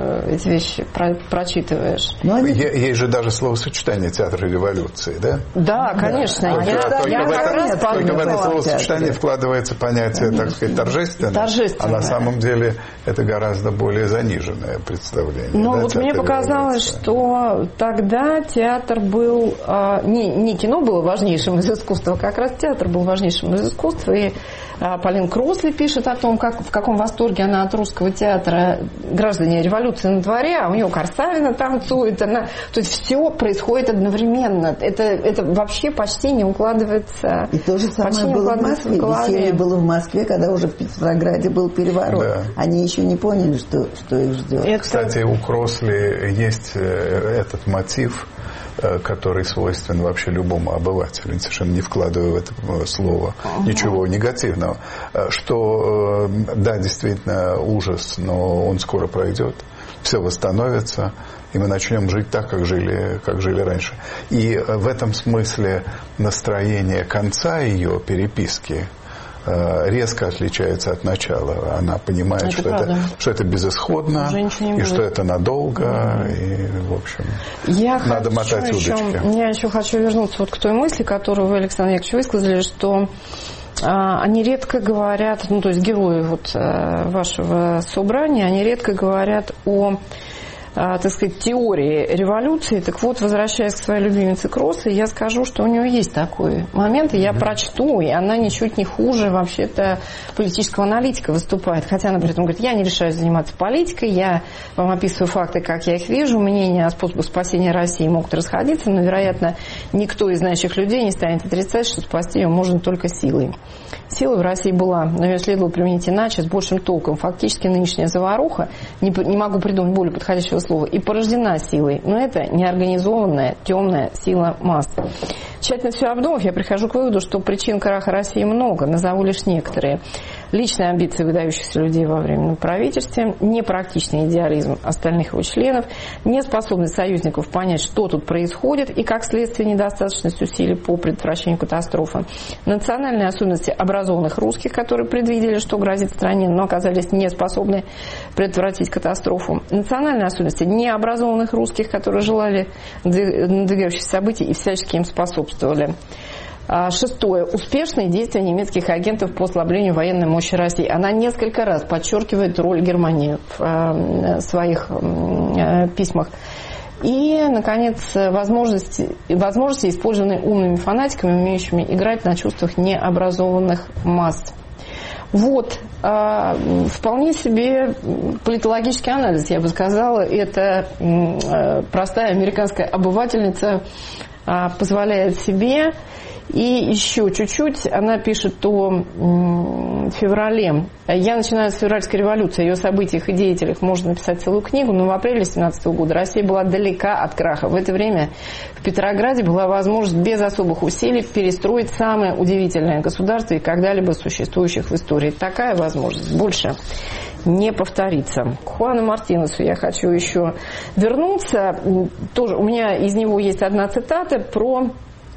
S1: прочитываешь.
S3: Есть же даже словосочетание театра революции, да?
S1: Да, конечно.
S3: Только в это словосочетание вкладывается понятие, так сказать, торжественное, а на самом деле это гораздо более заниженное представление.
S1: Ну, вот мне показалось, что тогда театр был... Не кино было важнейшим из искусства, как раз театр был важнейшим из искусства. И Полин Кросли пишет о том, в каком восторге она от русского театра. Граждане революции на дворе, а у нее Корсавина танцует. То есть все происходит одновременно. Это вообще почти не укладывается.
S4: И то же самое было в Москве. Веселье было в Москве, когда уже в Петрограде был переворот. Да. Они еще не поняли, что их ждет.
S3: Кстати, у Кросли есть этот мотив, который свойствен вообще любому обывателю, совершенно не вкладывая в это слово ничего негативного, что да, действительно ужас, но он скоро пройдет, все восстановится, и мы начнем жить так, как жили раньше. И в этом смысле настроение конца ее переписки резко отличается от начала. Она понимает, что это безысходно, и что это надолго, и, в общем, надо мотать удочки.
S1: Я еще хочу вернуться вот к той мысли, которую вы, Александр Яковлевич, высказали, что они редко говорят, то есть герои вот вашего собрания, они редко говорят о, так сказать, теории революции. Так вот, возвращаясь к своей любимице Кроссы, я скажу, что у нее есть такой момент, и я прочту, и она ничуть не хуже вообще-то политического аналитика выступает. Хотя она при этом говорит, я не решаюсь заниматься политикой, я вам описываю факты, как я их вижу, мнения о способах спасения России могут расходиться, но, вероятно, никто из знающих людей не станет отрицать, что спасти ее можно только силой. Сила в России была, но ее следовало применить иначе, с большим толком. Фактически нынешняя заваруха, не могу придумать более подходящего слова, и порождена силой, но это неорганизованная, темная сила масс. Тщательно все обдумав, я прихожу к выводу, что причин краха России много, назову лишь некоторые. Личные амбиции выдающихся людей во временном правительстве, непрактичный идеализм остальных его членов, неспособность союзников понять, что тут происходит, и, как следствие, недостаточность усилий по предотвращению катастрофы, национальные особенности образованных русских, которые предвидели, что грозит стране, но оказались не способны предотвратить катастрофу, национальные особенности необразованных русских, которые желали надвигающихся событий и всячески им способствовали. Шестое. Успешные действия немецких агентов по ослаблению военной мощи России. Она несколько раз подчеркивает роль Германии в своих письмах. И, наконец, возможности, использованные умными фанатиками, умеющими играть на чувствах необразованных масс. Вот, вполне себе политологический анализ, я бы сказала. Это простая американская обывательница позволяет себе. И еще чуть-чуть она пишет о феврале. Я начинаю с февральской революции, о ее событиях и деятелях можно написать целую книгу, но в апреле 17 года Россия была далека от краха. В это время в Петрограде была возможность без особых усилий перестроить самое удивительное государство и когда-либо существующих в истории. Такая возможность больше не повторится. К Хуану Мартинесу я хочу еще вернуться. Тоже у меня из него есть одна цитата про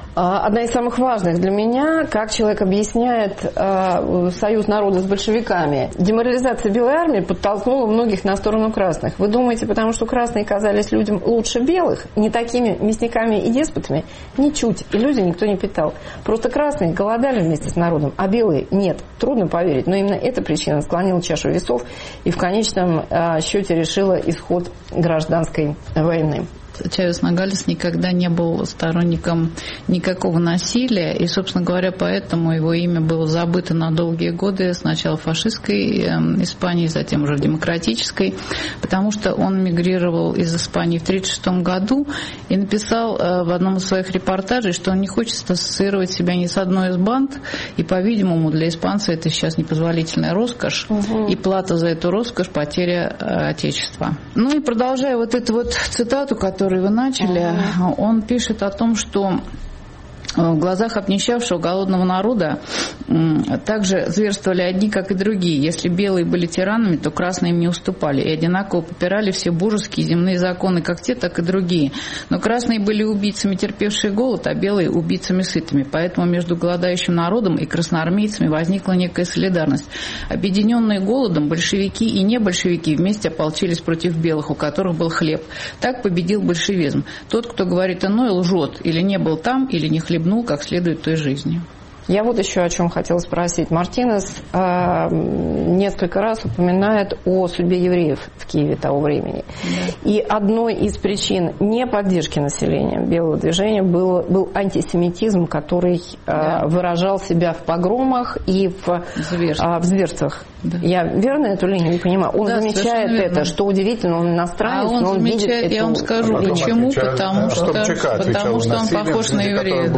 S1: Одна из самых важных для меня, как человек объясняет союз народа с большевиками. Деморализация белой армии подтолкнула многих на сторону красных. Вы думаете, потому что красные казались людям лучше белых, не такими мясниками и деспотами? Ничуть. Иллюзий никто не питал. Просто красные голодали вместе с народом, а белые нет. Трудно поверить, но именно эта причина склонила чашу весов и в конечном счете решила исход гражданской войны.
S5: Чавес Ногалес никогда не был сторонником никакого насилия, и, собственно говоря, поэтому его имя было забыто на долгие годы, сначала в фашистской Испании, затем уже в демократической, потому что он мигрировал из Испании в 1936 году и написал в одном из своих репортажей, что он не хочет ассоциировать себя ни с одной из банд, и, по-видимому, для испанца это сейчас непозволительная роскошь, и плата за эту роскошь – потеря Отечества. Ну и продолжая вот эту вот цитату, которую вы начали, он пишет о том, что в глазах обнищавшего голодного народа также зверствовали одни, как и другие. Если белые были тиранами, то красные им не уступали и одинаково попирали все божеские земные законы, как те, так и другие. Но красные были убийцами, терпевшие голод, а белые – убийцами сытыми. Поэтому между голодающим народом и красноармейцами возникла некая солидарность. Объединенные голодом, большевики и небольшевики вместе ополчились против белых, у которых был хлеб. Так победил большевизм. Тот, кто говорит иное, лжет, или не был там, или не хлебнул как следует той жизни.
S1: Я вот еще о чем хотела спросить. Мартинес несколько раз упоминает о судьбе евреев в Киеве того времени. Да. И одной из причин неподдержки населения белого движения был антисемитизм, который выражал себя в погромах и в зверствах. Да. Я верно эту линию не понимаю? Он замечает это, что удивительно, он иностранец, но он видит это.
S5: Я вам скажу, почему, потому что он похож на еврея.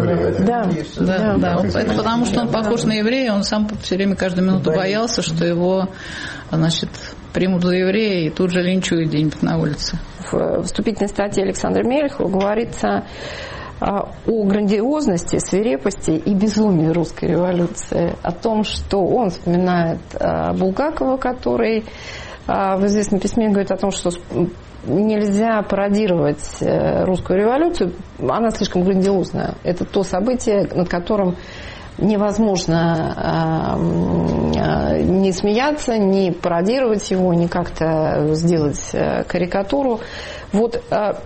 S5: Да. Это потому что он похож на еврея, он сам все время, каждую минуту боялся, что его, примут за еврея и тут же линчуют где-нибудь на улице.
S1: В вступительной статье Александра Мелехова говорится о грандиозности, свирепости и безумии русской революции, о том, что он вспоминает Булгакова, который в известном письме говорит о том, что нельзя пародировать русскую революцию, она слишком грандиозная. Это то событие, над которым невозможно не смеяться, не пародировать его, не как-то сделать карикатуру. Вот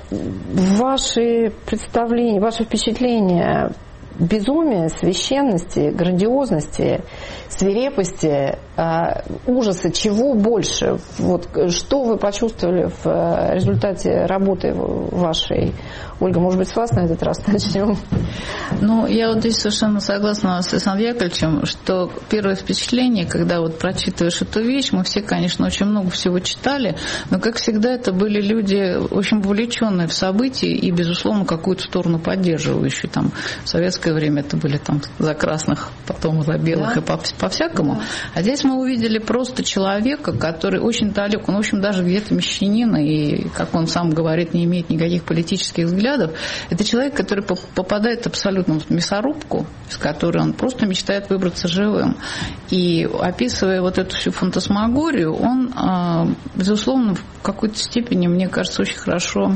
S1: ваши представления, ваши впечатления безумия, священности, грандиозности, свирепости, ужаса, чего больше? Вот, что вы почувствовали в результате работы вашей? Ольга, может быть, с вас на этот раз начнем?
S5: Ну, я вот здесь совершенно согласна с Александром Яковлевичем, что первое впечатление, когда вот прочитываешь эту вещь, мы все, конечно, очень много всего читали, но, как всегда, это были люди очень вовлеченные в события и, безусловно, какую-то сторону поддерживающие. Там, в советское время это были там за красных, потом за белых, да, и по-всякому. Да. А здесь мы увидели просто человека, который очень далек, он, в общем, даже где-то мещанин, и, как он сам говорит, не имеет никаких политических взглядов. Это человек, который попадает абсолютно в мясорубку, из которой он просто мечтает выбраться живым. И, описывая вот эту всю фантасмагорию, он, безусловно, в какой-то степени, мне кажется, очень хорошо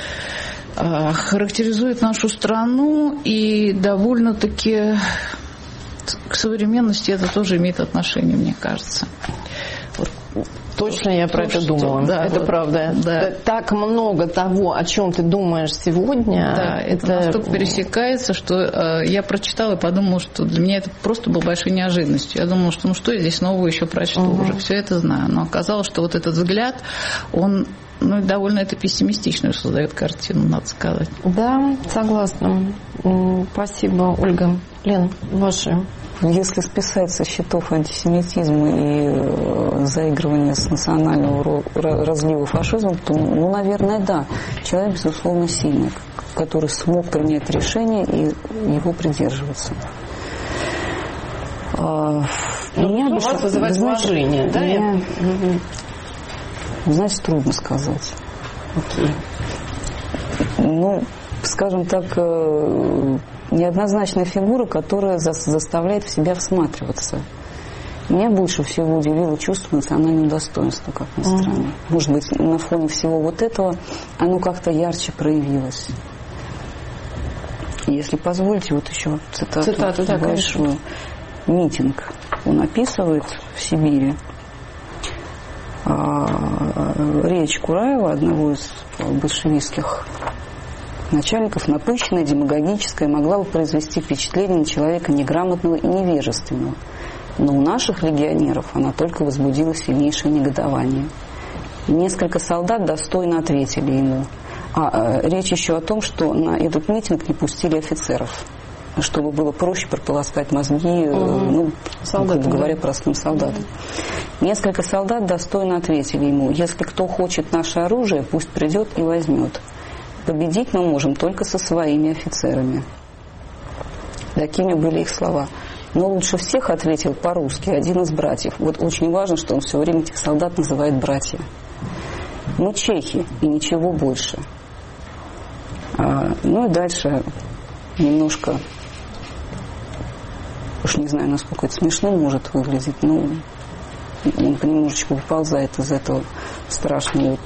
S5: характеризует нашу страну, и довольно-таки к современности это тоже имеет отношение, мне кажется. Вот.
S1: Точно я про это думала. Да, это вот, правда. Да. Так много того, о чем ты думаешь сегодня.
S5: Да, это настолько пересекается, что я прочитала и подумала, что для меня это просто было большой неожиданностью. Я думала, что что я здесь нового еще прочту, уже все это знаю. Но оказалось, что вот этот взгляд, он довольно это пессимистичную создает картину, надо сказать.
S1: Да, согласна. Спасибо, Ольга. Лен, ваши.
S2: Если списать со счетов антисемитизм и заигрывание с национального разлива фашизма, то, наверное, да. Человек, безусловно, сильный, который смог принять решение и его придерживаться.
S1: Меня вас вызывает уважение, да?
S2: Знаете, трудно сказать.
S1: Окей.
S2: Скажем так, неоднозначная фигура, которая заставляет в себя всматриваться. Меня больше всего удивило чувство национального достоинства, как ни странно. Может быть, на фоне всего вот этого оно как-то ярче проявилось. Если позволите, вот еще цитату
S1: да,
S2: большую. Митинг он описывает в Сибири. Речь Кураева, одного из большевистских начальников, напыщенная, демагогическая, могла бы произвести впечатление на человека неграмотного и невежественного. Но у наших легионеров она только возбудила сильнейшее негодование. Несколько солдат достойно ответили ему. Речь еще о том, что на этот митинг не пустили офицеров, чтобы было проще прополоскать мозги, грубо говоря, простым солдатам. Несколько солдат достойно ответили ему: если кто хочет наше оружие, пусть придет и возьмет. Победить мы можем только со своими офицерами. Такими были их слова. Но лучше всех ответил по-русски один из братьев. Вот очень важно, что он все время этих солдат называет братья. Мы чехи и ничего больше. Ну и дальше немножко, уж не знаю, насколько это смешно может выглядеть, но он понемножечку выползает из этого страшной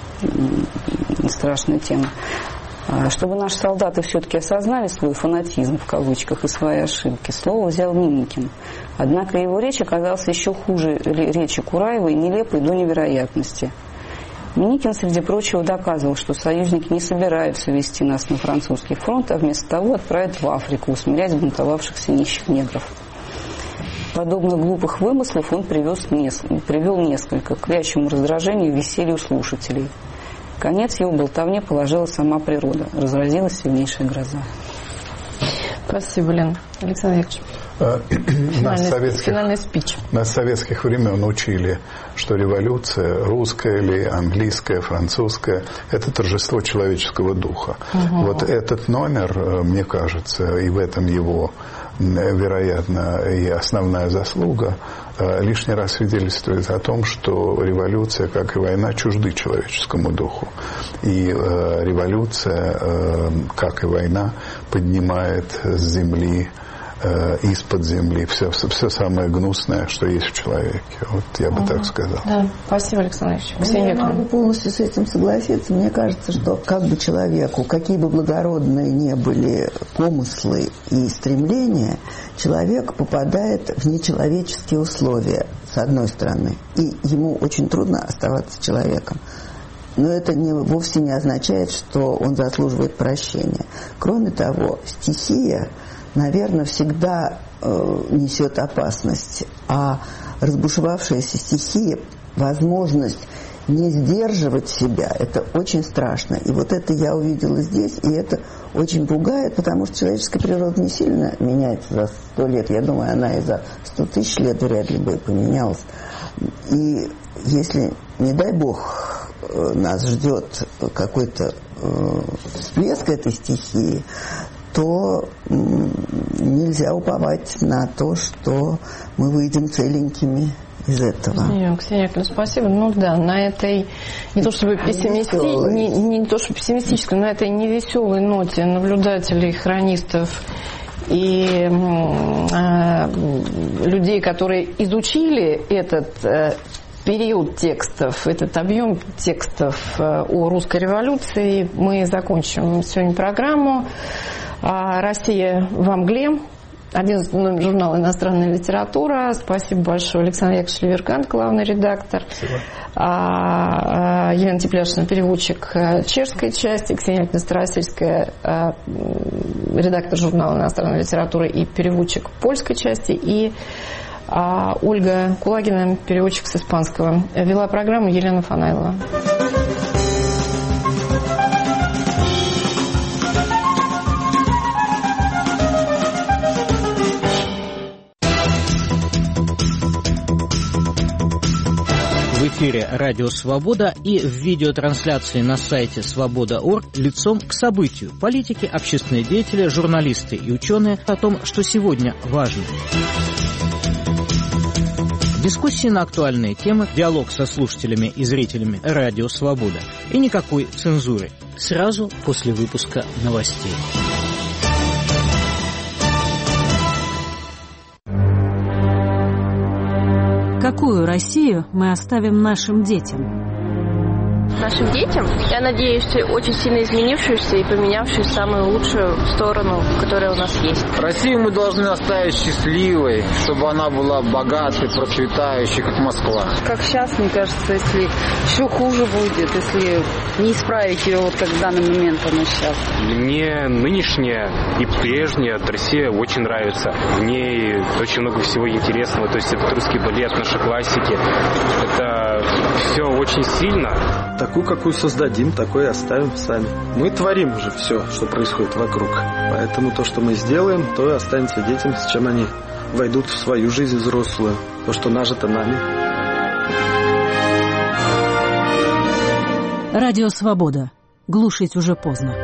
S2: темы. Чтобы наши солдаты все-таки осознали свой фанатизм, в кавычках, и свои ошибки, слово взял Миникин. Однако его речь оказалась еще хуже речи Кураева и нелепой до невероятности. Миникин, среди прочего, доказывал, что союзники не собираются вести нас на французский фронт, а вместо того отправят в Африку усмирять бунтовавшихся нищих негров. Подобных глупых вымыслов он привел несколько, к вящему раздражению и веселью слушателей. Конец его болтовне положила сама природа. Разразилась сильнейшая гроза.
S1: Спасибо, Лен. Александр Викторович, финальный спич.
S3: Нас с советских времен учили, что революция, русская или английская, французская, это торжество человеческого духа. Вот этот номер, мне кажется, и в этом его, вероятно, и основная заслуга, лишний раз свидетельствует о том, что революция, как и война, чужды человеческому духу. И революция, как и война, поднимает с земли, из-под земли все самое гнусное, что есть в человеке. Вот я бы так сказал.
S1: Да, спасибо, Александр Ильич.
S4: Я могу полностью с этим согласиться. Мне кажется, что как бы человеку, какие бы благородные ни были помыслы и стремления, человек попадает в нечеловеческие условия, с одной стороны, и ему очень трудно оставаться человеком. Но это вовсе не означает, что он заслуживает прощения. Кроме того, стихия, наверное, всегда несет опасность, а разбушевавшаяся стихия, возможность не сдерживать себя, это очень страшно. И вот это я увидела здесь, и это очень пугает, потому что человеческая природа не сильно меняется за 100 лет. Я думаю, она и за 100 тысяч лет вряд ли бы поменялась. И если, не дай бог, нас ждет какой-то всплеск этой стихии, то нельзя уповать на то, что мы выйдем целенькими из этого.
S1: Ксения Яковлевна, спасибо. Ну да, на этой не то чтобы пессимистической, на этой невеселой ноте наблюдателей, хронистов и людей, которые изучили этот период текстов, этот объем текстов о русской революции, мы закончим сегодня программу. «Россия во мгле», 11 номер журнала «Иностранная литература». Спасибо большое. Александр Яковлевич Леверкант, главный редактор. Спасибо. Елена Тепляшина, переводчик чешской части. Ксения Старосельская, редактор журнала «Иностранная литература» и переводчик польской части. И Ольга Кулагина, переводчик с испанского. Вела программу Елена Фанайлова.
S6: В эфире «Радио Свобода» и в видеотрансляции на сайте свобода.орг лицом к событию. Политики, общественные деятели, журналисты и ученые о том, что сегодня важно. Дискуссии на актуальные темы, диалог со слушателями и зрителями «Радио Свобода». И никакой цензуры. Сразу после выпуска новостей.
S7: Какую Россию мы оставим нашим детям? нашим детям. Я надеюсь, очень сильно изменившуюся и поменявшуюся в самую лучшую сторону, которая у нас есть.
S8: Россию мы должны оставить счастливой, чтобы она была богатой, процветающей, как Москва.
S2: Как сейчас, мне кажется, если еще хуже будет, если не исправить ее, вот как в данный момент она сейчас.
S9: Мне нынешняя и прежняя Россия очень нравится. В ней очень много всего интересного. То есть этот русский балет, наши классики. Это все очень сильно.
S10: Такую, какую создадим, такой и оставим сами. Мы творим уже все, что происходит вокруг. Поэтому то, что мы сделаем, то и останется детям, с чем они войдут в свою жизнь взрослую. То, что нажито нами.
S11: Радио «Свобода». Глушить уже поздно.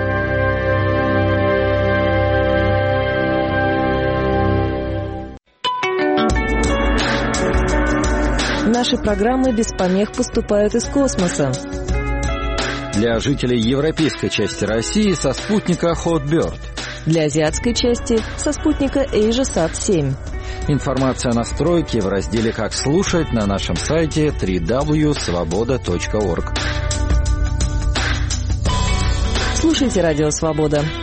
S12: Наши программы без помех поступают из космоса.
S13: Для жителей европейской части России со спутника Hotbird.
S12: Для азиатской части со спутника AsiaSat-7.
S13: Информация о настройке в разделе «Как слушать» на нашем сайте www.svoboda.org.
S12: Слушайте «Радио Свобода».